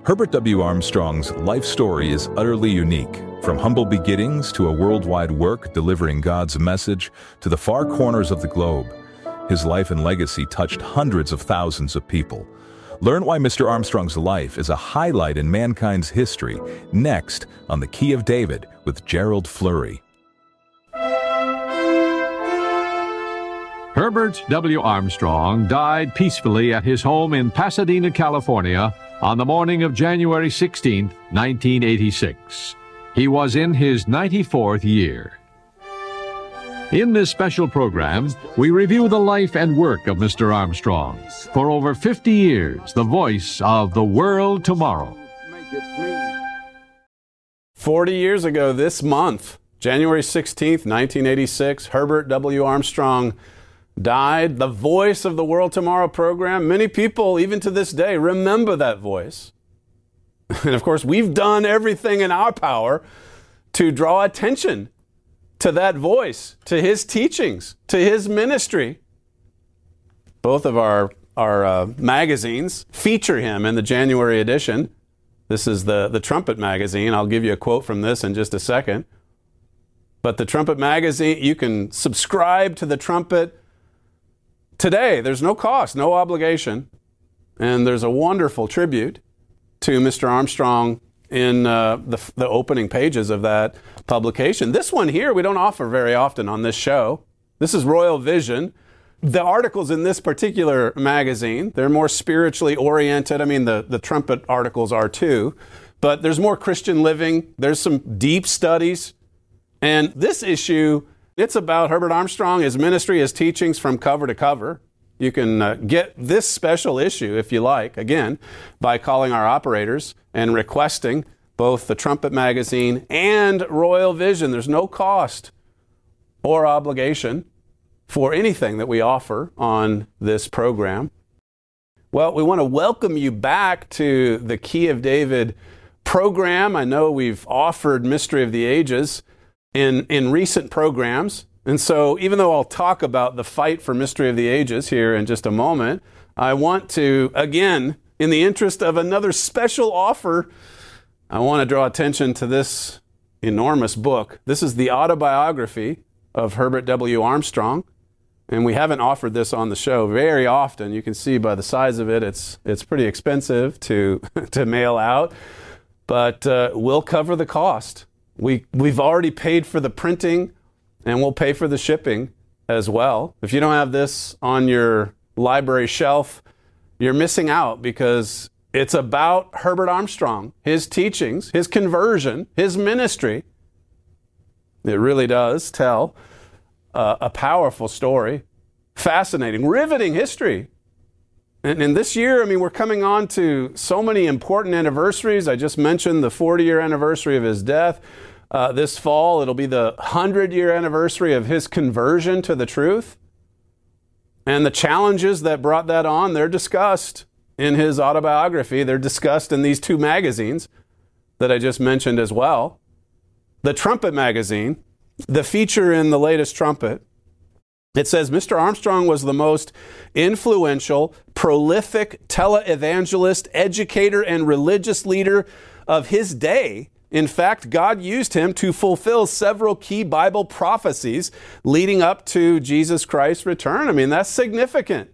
Herbert W. Armstrong's life story is utterly unique. From humble beginnings to a worldwide work delivering God's message to the far corners of the globe, his life and legacy touched hundreds of thousands of people. Learn why Mr. Armstrong's life is a highlight in mankind's history next on The Key of David with Gerald Flurry. Herbert W. Armstrong died peacefully at his home in Pasadena, California, on the morning of January 16, 1986. He was in his 94th year. In this special program, we review the life and work of Mr. Armstrong. For over 50 years, the voice of the world tomorrow. 40 years ago this month, January 16th, 1986, Herbert W. Armstrong died. The voice of the World Tomorrow program. Many people, even to this day, remember that voice. And of course, we've done everything in our power to draw attention to that voice, to his teachings, to his ministry. Both of our magazines feature him in the January edition. This is the Trumpet magazine. I'll give you a quote from this in just a second. But the Trumpet magazine, you can subscribe to the Trumpet today. There's no cost, no obligation. And there's a wonderful tribute to Mr. Armstrong in the opening pages of that publication. This one here we don't offer very often on this show. This is Royal Vision. The articles in this particular magazine, they're more spiritually oriented. I mean, the Trumpet articles are too. But there's more Christian living. There's some deep studies. And this issue, it's about Herbert Armstrong, his ministry, his teachings from cover to cover. You can get this special issue, if you like, again, by calling our operators and requesting both the Trumpet magazine and Royal Vision. There's no cost or obligation for anything that we offer on this program. Well, we want to welcome you back to the Key of David program. I know we've offered Mystery of the Ages in recent programs. And so even though I'll talk about the fight for Mystery of the Ages here in just a moment, I want to, again, in the interest of another special offer, I want to draw attention to this enormous book. This is the autobiography of Herbert W. Armstrong. And we haven't offered this on the show very often. You can see by the size of it, it's pretty expensive to mail out. But we'll cover the cost. We've already paid for the printing, and we'll pay for the shipping as well. If you don't have this on your library shelf, you're missing out, because it's about Herbert Armstrong, his teachings, his conversion, his ministry. It really does tell a powerful story, fascinating, riveting history. And this year, I mean, we're coming on to so many important anniversaries. I just mentioned the 40-year anniversary of his death. This fall, it'll be the 100-year anniversary of his conversion to the truth. And the challenges that brought that on, they're discussed in his autobiography. They're discussed in these two magazines that I just mentioned as well. The Trumpet magazine, the feature in the latest Trumpet, it says, Mr. Armstrong was the most influential, prolific televangelist, educator, and religious leader of his day. In fact, God used him to fulfill several key Bible prophecies leading up to Jesus Christ's return. I mean, that's significant.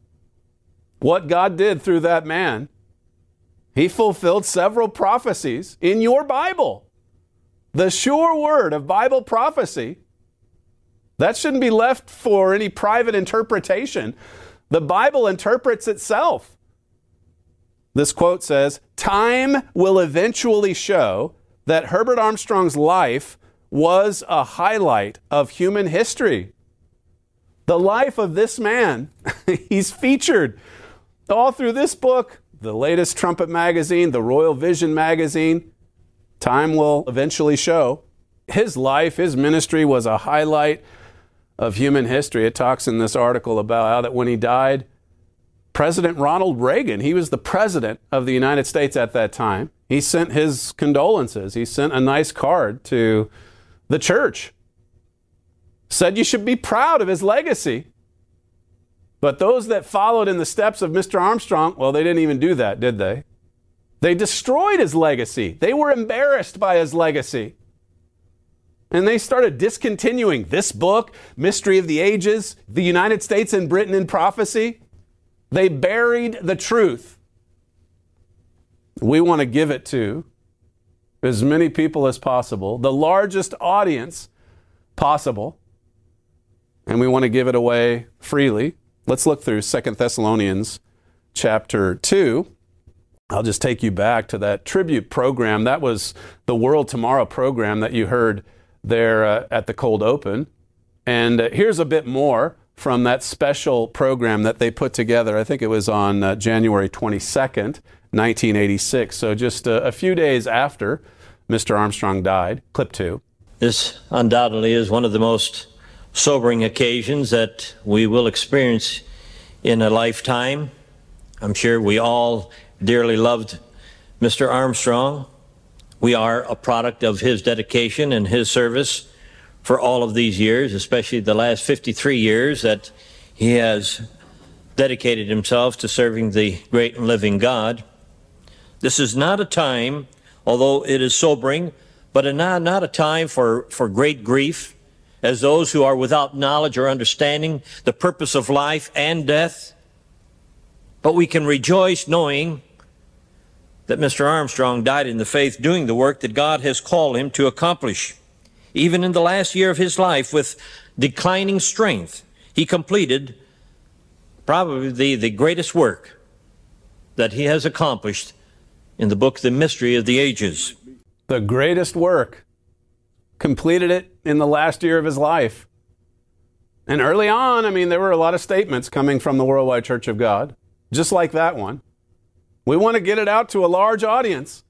What God did through that man, he fulfilled several prophecies in your Bible. The sure word of Bible prophecy. That shouldn't be left for any private interpretation. The Bible interprets itself. This quote says, "Time will eventually show that Herbert Armstrong's life was a highlight of human history." The life of this man, he's featured all through this book, the latest Trumpet magazine, the Royal Vision magazine. Time will eventually show. His life, his ministry was a highlight of human history. It talks in this article about how that when he died, President Ronald Reagan, he was the president of the United States at that time. He sent his condolences. He sent a nice card to the church. Said you should be proud of his legacy. But those that followed in the steps of Mr. Armstrong, well, they didn't even do that, did they? They destroyed his legacy. They were embarrassed by his legacy. And they started discontinuing this book, Mystery of the Ages, the United States and Britain in Prophecy. They buried the truth. We want to give it to as many people as possible, the largest audience possible, and we want to give it away freely. Let's look through 2 Thessalonians chapter 2. I'll just take you back to that tribute program. That was the World Tomorrow program that you heard there at the Cold Open. And here's a bit more from that special program that they put together. I think it was on January 22nd, 1986. So just a few days after Mr. Armstrong died. Clip 2. This undoubtedly is one of the most sobering occasions that we will experience in a lifetime. I'm sure we all dearly loved Mr. Armstrong. We are a product of his dedication and his service for all of these years, especially the last 53 years that he has dedicated himself to serving the great and living God. This is not a time, although it is sobering, but not a time for great grief, as those who are without knowledge or understanding the purpose of life and death. But we can rejoice knowing that Mr. Armstrong died in the faith doing the work that God has called him to accomplish. Even in the last year of his life, with declining strength, he completed probably the greatest work that he has accomplished in the book, The Mystery of the Ages. The greatest work. Completed it in the last year of his life. And early on, there were a lot of statements coming from the Worldwide Church of God, just like that one. We want to get it out to a large audience.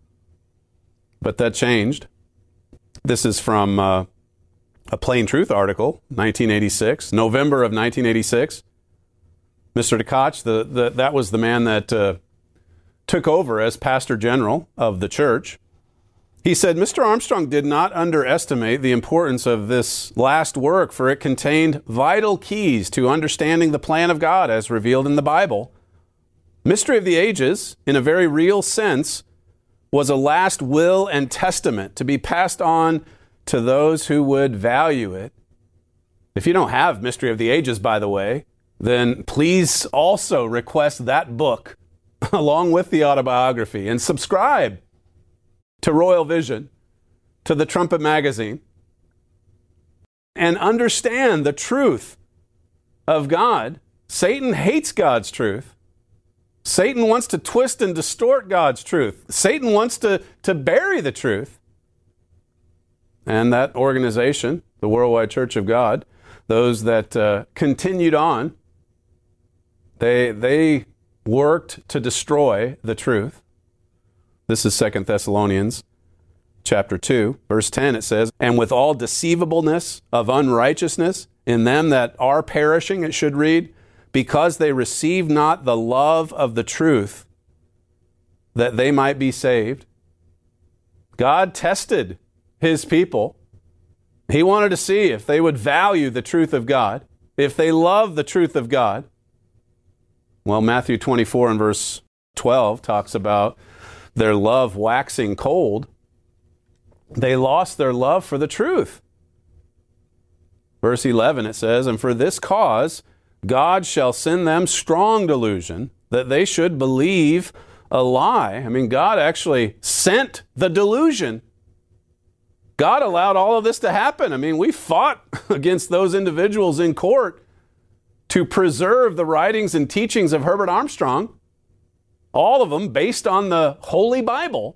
But that changed. This is from a Plain Truth article, 1986, November of 1986. Mr. Tkach, that was the man that took over as pastor general of the church. He said, Mr. Armstrong did not underestimate the importance of this last work, for it contained vital keys to understanding the plan of God as revealed in the Bible. Mystery of the Ages, in a very real sense, was a last will and testament to be passed on to those who would value it. If you don't have Mystery of the Ages, by the way, then please also request that book along with the autobiography and subscribe to Royal Vision, to the Trumpet Magazine, and understand the truth of God. Satan hates God's truth. Satan wants to twist and distort God's truth. Satan wants to bury the truth. And that organization, the Worldwide Church of God, those that continued on, they worked to destroy the truth. This is 2 Thessalonians chapter 2, verse 10. It says, and with all deceivableness of unrighteousness in them that are perishing, it should read, because they receive not the love of the truth, that they might be saved. God tested his people. He wanted to see if they would value the truth of God, if they love the truth of God. Well, Matthew 24 and verse 12 talks about their love waxing cold. They lost their love for the truth. Verse 11, it says, and for this cause God shall send them strong delusion, that they should believe a lie. God actually sent the delusion. God allowed all of this to happen. We fought against those individuals in court to preserve the writings and teachings of Herbert Armstrong, all of them based on the Holy Bible.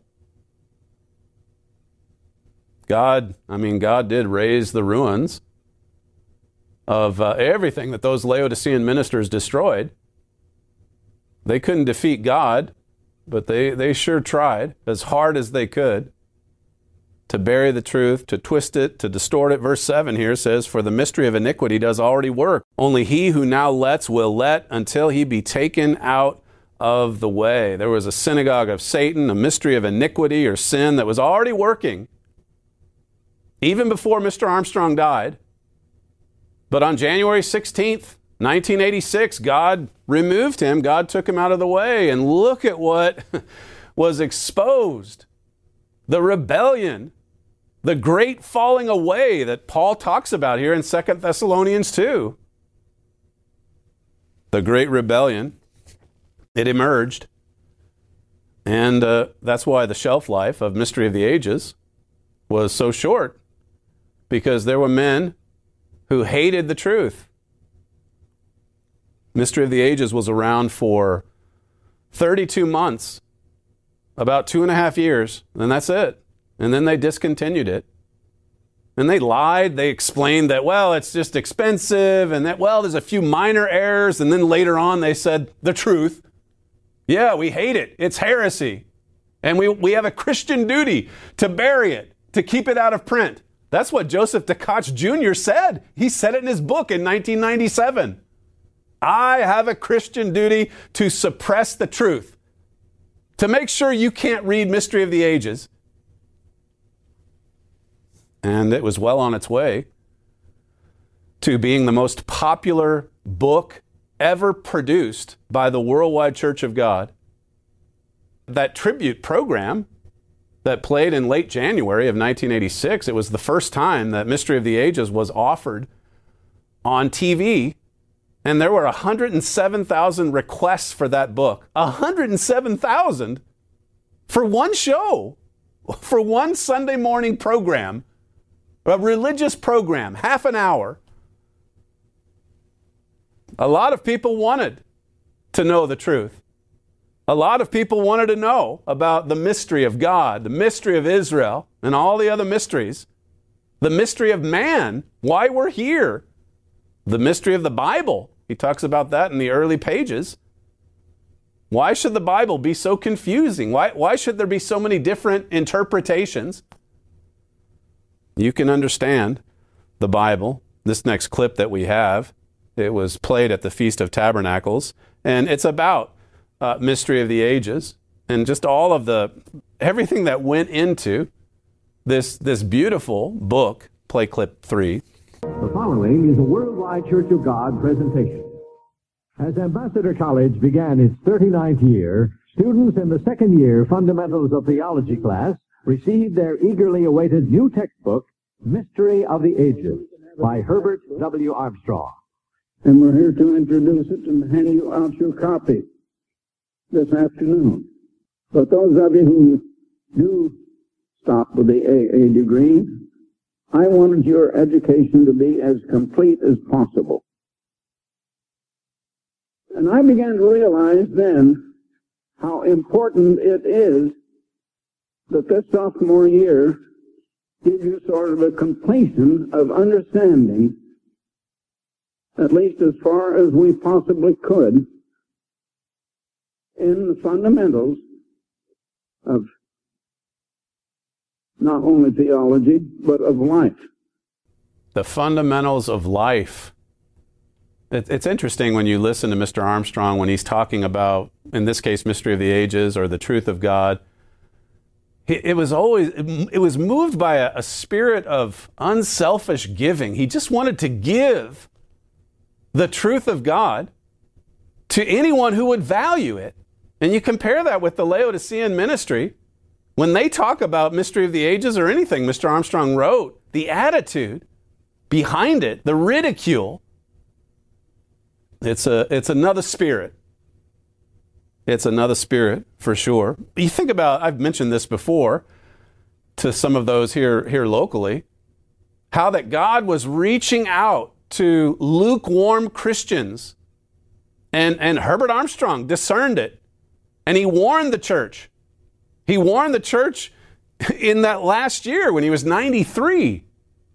God did raise the ruins of everything that those Laodicean ministers destroyed. They couldn't defeat God, but they sure tried as hard as they could to bury the truth, to twist it, to distort it. Verse 7 here says, for the mystery of iniquity does already work. Only he who now lets will let until he be taken out of the way. There was a synagogue of Satan, a mystery of iniquity or sin that was already working even before Mr. Armstrong died. But on January 16th, 1986, God removed him. God took him out of the way. And look at what was exposed. The rebellion, the great falling away that Paul talks about here in 2 Thessalonians 2. The great rebellion, it emerged. And that's why the shelf life of Mystery of the Ages was so short, because there were men who hated the truth. Mystery of the Ages was around for 32 months, about 2.5 years, and that's it. And then they discontinued it. And they lied. They explained that, well, it's just expensive, and that, well, there's a few minor errors. And then later on they said the truth. Yeah, we hate it. It's heresy. And we have a Christian duty to bury it, to keep it out of print. That's what Joseph DeKotch Jr. said. He said it in his book in 1997. I have a Christian duty to suppress the truth, to make sure you can't read Mystery of the Ages. And it was well on its way to being the most popular book ever produced by the Worldwide Church of God. That tribute program that played in late January of 1986, it was the first time that Mystery of the Ages was offered on TV. And there were 107,000 requests for that book. 107,000 for one show, for one Sunday morning program, a religious program, half an hour. A lot of people wanted to know the truth. A lot of people wanted to know about the mystery of God, the mystery of Israel, and all the other mysteries. The mystery of man, why we're here. The mystery of the Bible. He talks about that in the early pages. Why should the Bible be so confusing? Why should there be so many different interpretations? You can understand the Bible. This next clip that we have, it was played at the Feast of Tabernacles, and it's about Mystery of the Ages and just all of everything that went into this beautiful book. Play clip 3. The following is a Worldwide Church of God presentation. As Ambassador College began its 39th year, students in the second year Fundamentals of Theology class received their eagerly awaited new textbook, Mystery of the Ages, by Herbert W. Armstrong. And we're here to introduce it and hand you out your copy this afternoon. But those of you who do stop with the AA degree, I wanted your education to be as complete as possible. And I began to realize then how important it is that this sophomore year gives you sort of a completion of understanding, at least as far as we possibly could, in the fundamentals of not only theology, but of life. The fundamentals of life. It's interesting when you listen to Mr. Armstrong when he's talking about, in this case, Mystery of the Ages or the truth of God. It was moved by a spirit of unselfish giving. He just wanted to give the truth of God to anyone who would value it. And you compare that with the Laodicean ministry. When they talk about Mystery of the Ages or anything Mr. Armstrong wrote, the attitude behind it, the ridicule, it's another spirit. It's another spirit for sure. You think about, I've mentioned this before to some of those here locally, how that God was reaching out to lukewarm Christians, and Herbert Armstrong discerned it, and he warned the church. He warned the church in that last year when he was 93.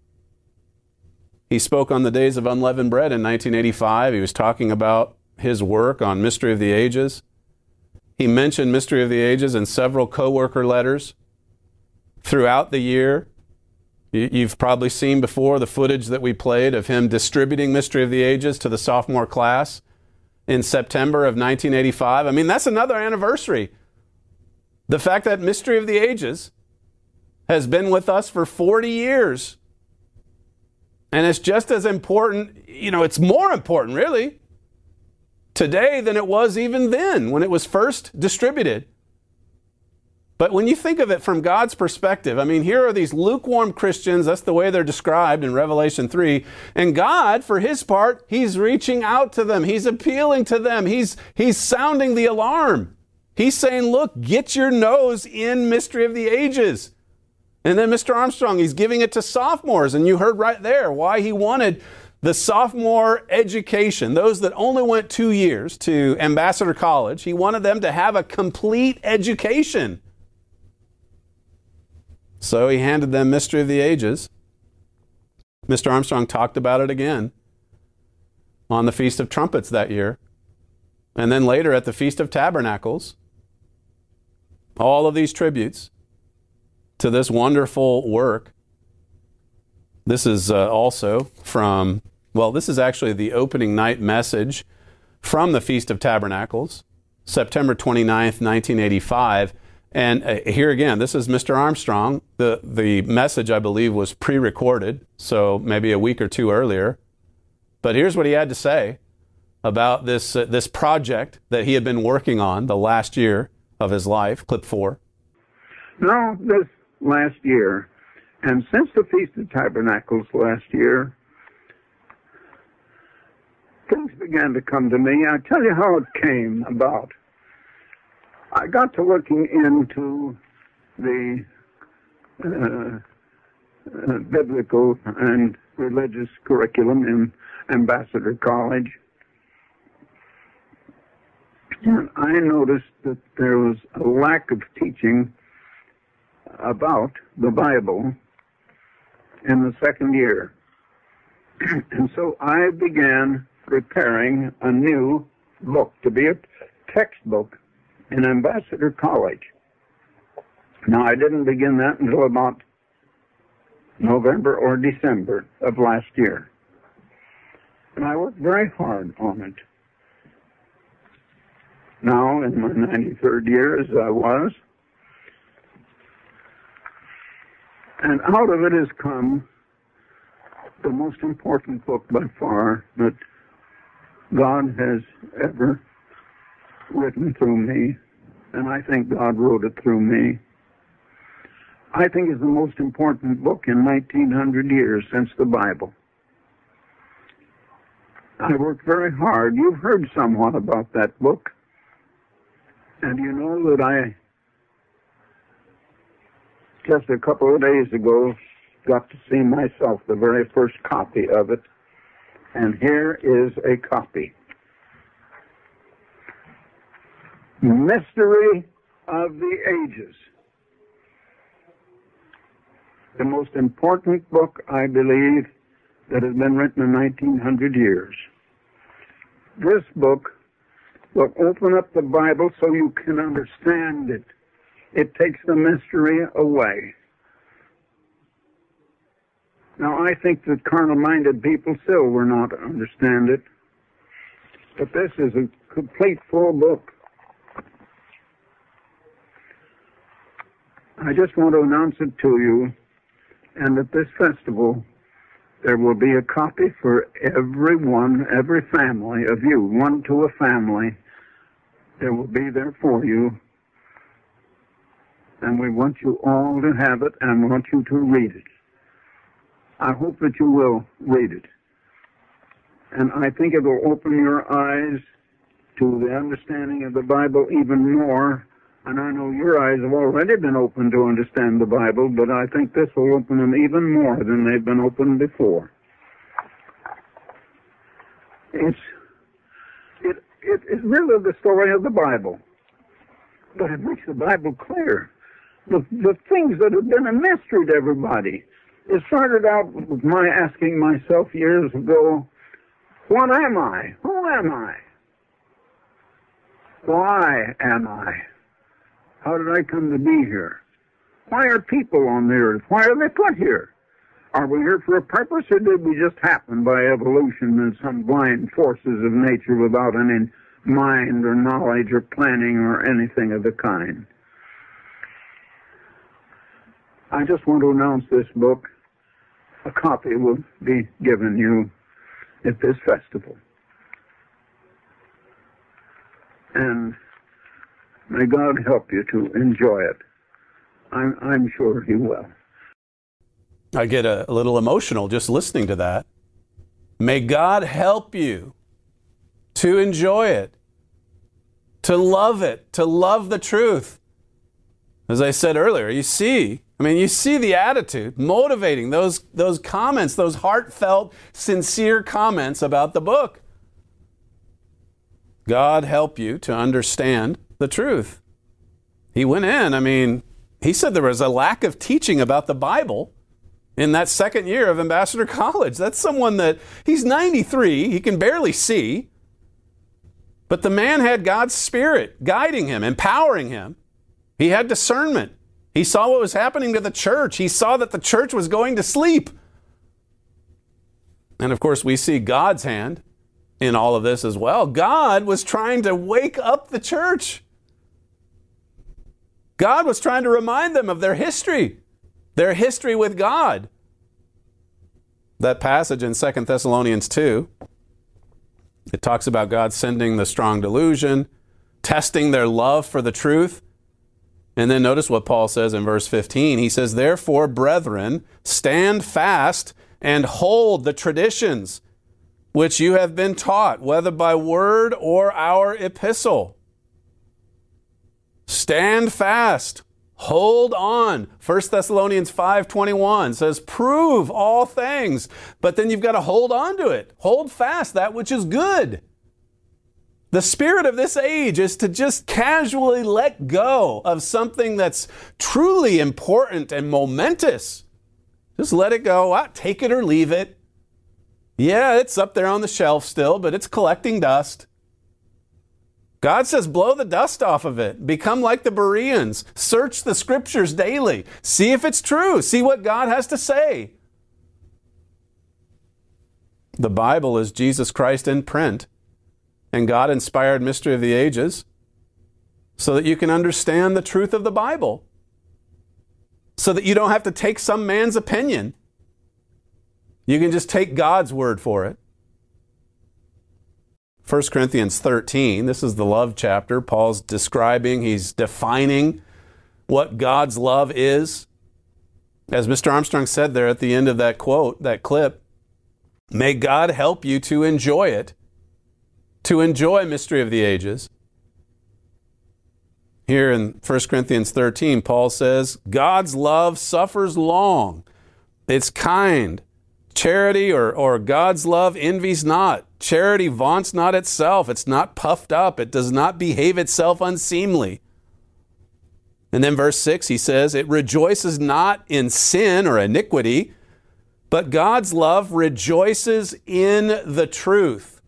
He spoke on the Days of Unleavened Bread in 1985. He was talking about his work on Mystery of the Ages. He mentioned Mystery of the Ages in several co-worker letters throughout the year. You've probably seen before the footage that we played of him distributing Mystery of the Ages to the sophomore class in September of 1985. I mean, that's another anniversary. The fact that Mystery of the Ages has been with us for 40 years. And it's just as important, it's more important, really, today than it was even then when it was first distributed. But when you think of it from God's perspective, I mean, here are these lukewarm Christians. That's the way they're described in Revelation 3. And God, for his part, he's reaching out to them. He's appealing to them. He's sounding the alarm. He's saying, look, get your nose in Mystery of the Ages. And then Mr. Armstrong, he's giving it to sophomores. And you heard right there why he wanted the sophomore education, those that only went 2 years to Ambassador College. He wanted them to have a complete education. So he handed them Mystery of the Ages. Mr. Armstrong talked about it again on the Feast of Trumpets that year. And then later at the Feast of Tabernacles. All of these tributes to this wonderful work. This is also from, well, this is actually the opening night message from the Feast of Tabernacles, September 29th, 1985. And here again, this is Mr. Armstrong. The message, I believe, was pre-recorded, so maybe a week or two earlier. But here's what he had to say about this project that he had been working on the last year of his life. Clip 4. Now, this last year, and since the Feast of Tabernacles last year, things began to come to me. I'll tell you how it came about. I got to looking into the biblical and religious curriculum in Ambassador College. And I noticed that there was a lack of teaching about the Bible in the second year. And so I began preparing a new book to be a textbook in Ambassador College. Now, I didn't begin that until about November or December of last year. And I worked very hard on it. Now, in my 93rd year, as I was, and out of it has come the most important book by far that God has ever written through me, and I think God wrote it through me. I think it's the most important book in 1900 years since the Bible. I worked very hard. You've heard somewhat about that book. And you know that I, just a couple of days ago, got to see myself the very first copy of it. And here is a copy. Mystery of the Ages. The most important book, I believe, that has been written in 1900 years. This book will open up the Bible so you can understand it. It takes the mystery away. Now, I think that carnal-minded people still will not understand it. But this is a complete full book. I just want to announce it to you. And at this festival, there will be a copy for everyone, every family of you, one to a family. There will be there for you. And we want you all to have it and want you to read it. I hope that you will read it. And I think it will open your eyes to the understanding of the Bible even more. And I know your eyes have already been opened to understand the Bible, but I think this will open them even more than they've been opened before. It's really the story of the Bible, but it makes the Bible clear. The things that have been a mystery to everybody. It started out with my asking myself years ago, what am I? Who am I? Why am I? How did I come to be here? Why are people on the earth? Why are they put here? Are we here for a purpose, or did we just happen by evolution and some blind forces of nature without any mind or knowledge or planning or anything of the kind? I just want to announce this book. A copy will be given you at this festival. And may God help you to enjoy it. I'm sure he will. I get a little emotional just listening to that. May God help you to enjoy it, to love the truth. As I said earlier, you see the attitude motivating those comments, those heartfelt, sincere comments about the book. God help you to understand the truth. He went in, he said there was a lack of teaching about the Bible in that second year of Ambassador College. That's someone that, he's 93, he can barely see, but the man had God's Spirit guiding him, empowering him. He had discernment. He saw what was happening to the church. He saw that the church was going to sleep. And of course, we see God's hand in all of this as well. God was trying to wake up the church. God was trying to remind them of their history with God. That passage in 2 Thessalonians 2, it talks about God sending the strong delusion, testing their love for the truth. And then notice what Paul says in verse 15. He says, "Therefore, brethren, stand fast and hold the traditions which you have been taught, whether by word or our epistle." Stand fast. Hold on. 1 Thessalonians 5:21 says, prove all things. But then you've got to hold on to it. Hold fast that which is good. The spirit of this age is to just casually let go of something that's truly important and momentous. Just let it go. Take it or leave it. Yeah, it's up there on the shelf still, but it's collecting dust. God says, blow the dust off of it. Become like the Bereans. Search the scriptures daily. See if it's true. See what God has to say. The Bible is Jesus Christ in print and God-inspired mystery of the ages so that you can understand the truth of the Bible. So that you don't have to take some man's opinion. You can just take God's word for it. 1 Corinthians 13, this is the love chapter. Paul's describing, he's defining what God's love is. As Mr. Armstrong said there at the end of that quote, that clip, may God help you to enjoy it, to enjoy mystery of the ages. Here in 1 Corinthians 13, Paul says, God's love suffers long. It's kind. Charity or God's love envies not. Charity vaunts not itself. It's not puffed up. It does not behave itself unseemly. And then verse 6, he says, it rejoices not in sin or iniquity, but God's love rejoices in the truth.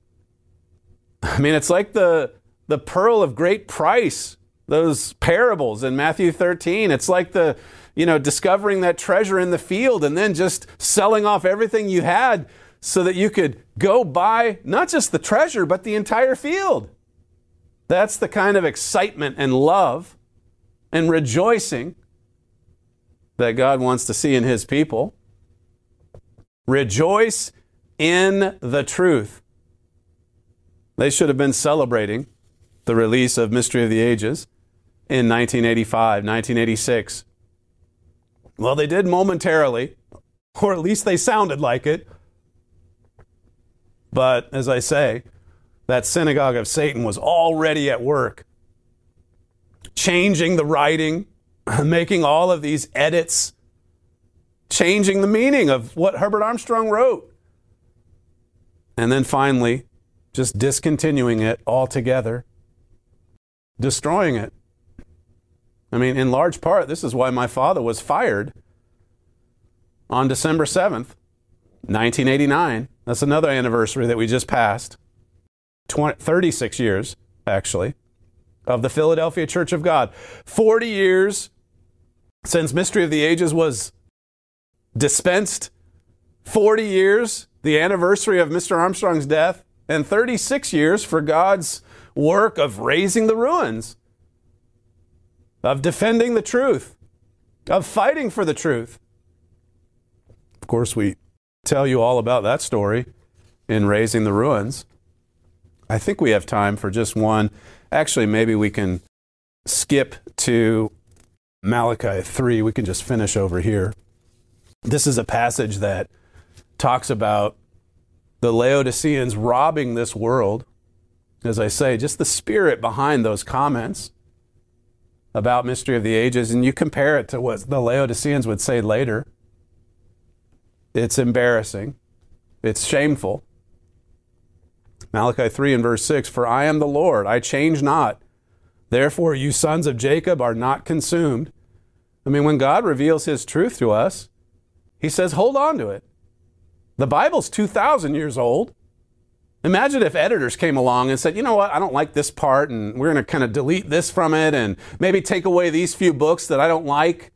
It's like the pearl of great price, those parables in Matthew 13. It's like discovering that treasure in the field and then just selling off everything you had so that you could go buy not just the treasure, but the entire field. That's the kind of excitement and love and rejoicing that God wants to see in His people. Rejoice in the truth. They should have been celebrating the release of Mystery of the Ages in 1985, 1986. Well, they did momentarily, or at least they sounded like it. But, as I say, that synagogue of Satan was already at work, changing the writing, making all of these edits, changing the meaning of what Herbert Armstrong wrote. And then finally, just discontinuing it altogether, destroying it. In large part, this is why my father was fired on December 7th, 1989. That's another anniversary that we just passed. 36 years, actually, of the Philadelphia Church of God. 40 years since Mystery of the Ages was dispensed. 40 years, the anniversary of Mr. Armstrong's death. And 36 years for God's work of raising the ruins, of defending the truth, of fighting for the truth. Of course, we tell you all about that story in Raising the Ruins. I think we have time for just one. Actually, maybe we can skip to Malachi 3, we can just finish over here. This is a passage that talks about the Laodiceans robbing this world. As I say, just the spirit behind those comments about Mystery of the Ages, and you compare it to what the Laodiceans would say later. It's embarrassing. It's shameful. Malachi 3 and verse 6, "For I am the Lord, I change not. Therefore you sons of Jacob are not consumed." I mean, when God reveals his truth to us, he says, hold on to it. The Bible's 2,000 years old. Imagine if editors came along and said, you know what, I don't like this part, and we're going to kind of delete this from it, and maybe take away these few books that I don't like.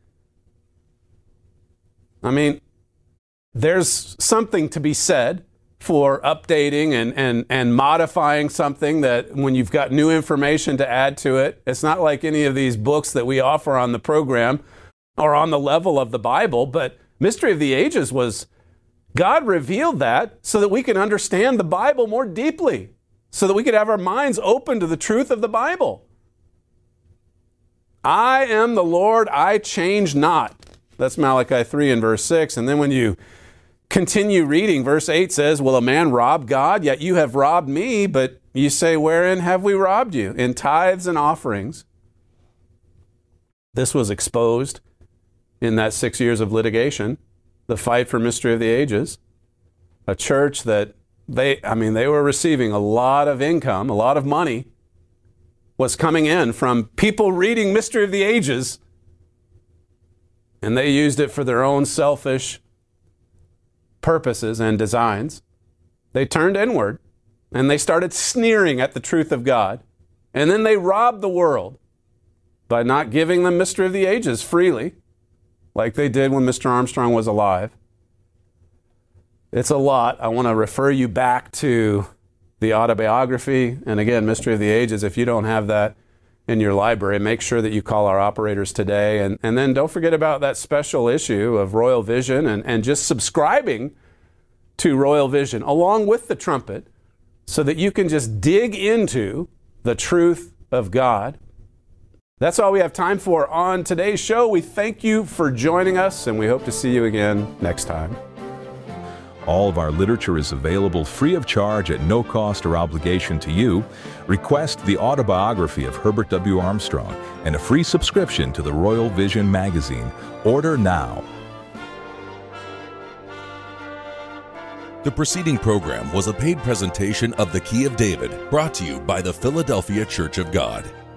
I mean, there's something to be said for updating and modifying something that when you've got new information to add to it. It's not like any of these books that we offer on the program are on the level of the Bible, but Mystery of the Ages was, God revealed that so that we can understand the Bible more deeply, so that we could have our minds open to the truth of the Bible. I am the Lord, I change not. That's Malachi 3 and verse 6. And then when you continue reading, verse 8 says, "Will a man rob God? Yet you have robbed me." But you say, wherein have we robbed you? In tithes and offerings. This was exposed in that 6 years of litigation, the fight for Mystery of the Ages. A church that they were receiving a lot of income, a lot of money was coming in from people reading Mystery of the Ages, and they used it for their own selfish purposes and designs. They turned inward and they started sneering at the truth of God. And then they robbed the world by not giving them Mystery of the Ages freely, like they did when Mr. Armstrong was alive. It's a lot. I want to refer you back to the autobiography. And again, Mystery of the Ages, if you don't have that in your library, make sure that you call our operators today. And then don't forget about that special issue of Royal Vision and just subscribing to Royal Vision along with the trumpet so that you can just dig into the truth of God. That's all we have time for on today's show. We thank you for joining us, and we hope to see you again next time. All of our literature is available free of charge at no cost or obligation to you. Request the autobiography of Herbert W. Armstrong and a free subscription to the Royal Vision magazine. Order now. The preceding program was a paid presentation of The Key of David, brought to you by the Philadelphia Church of God.